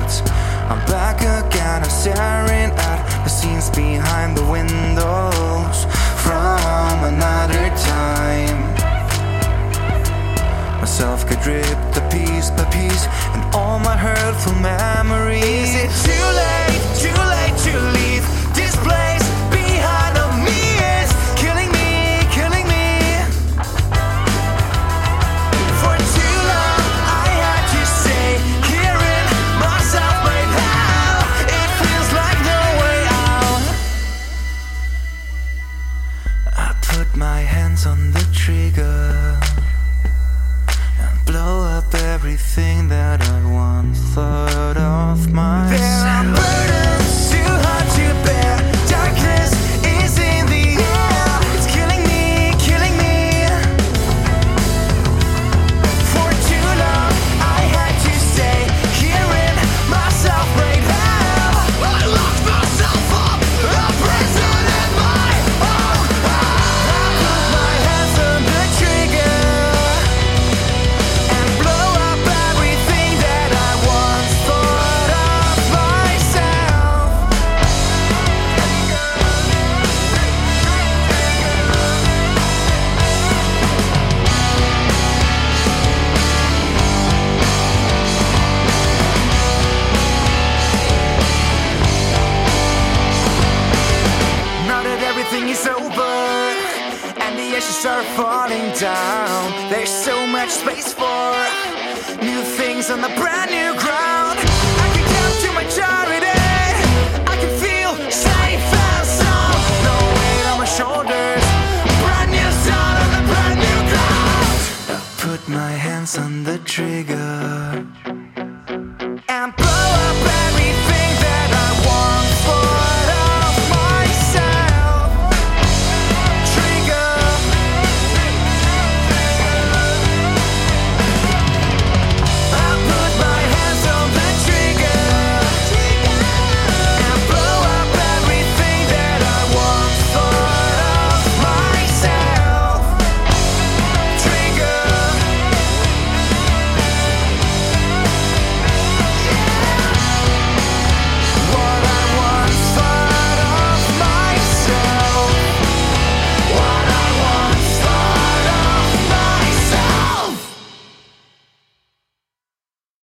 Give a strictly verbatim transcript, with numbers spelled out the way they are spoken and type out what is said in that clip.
nights. I'm back again, I'm staring at the scenes behind the windows from another time. Myself get ripped to piece by piece, and all my hurtful memories. Is it too late, too late to leave this place behind of me? It's killing me, killing me. For too long I had to stay here in myself right now. It feels like no way out. I put my hands on the trigger and blow up everything that I once thought of myself. There are burdens too hard to bear. Darkness is in the air. It's killing me, killing me. For too long I had to stay here in myself right now. I locked myself up, a prison in my own house. I put my hands on the trigger and blow up everything that I once thought of myself. Now that everything is over and the ashes are falling down, there's so much space for new things on the brand new ground.